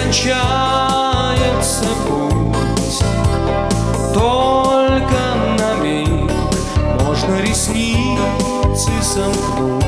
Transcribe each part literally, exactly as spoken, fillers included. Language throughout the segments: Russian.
кончается путь, только на миг можно ресницы сомкнуть,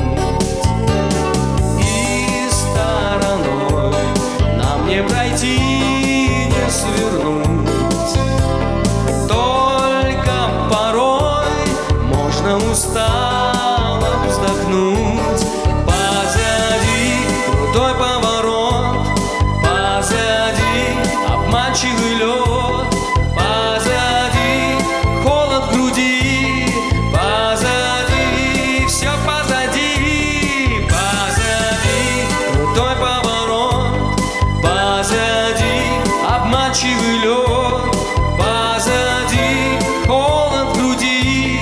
и стороной нам не пройти, не свернуть, только порой можно устало вздохнуть. Позади крутой поворот, позади обманчивый лед, позади холод в груди, позади все позади, позади крутой поворот, позади обманчивый лед, позади холод в груди,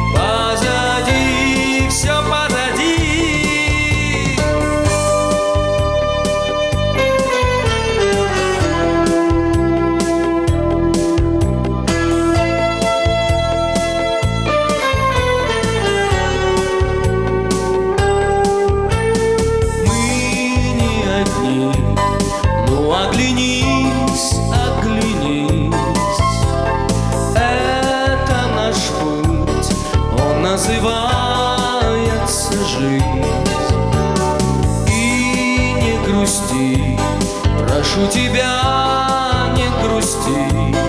позади все позади. Ну оглянись, оглянись, это наш путь, он называется жизнь. И не грусти, прошу тебя, не грусти,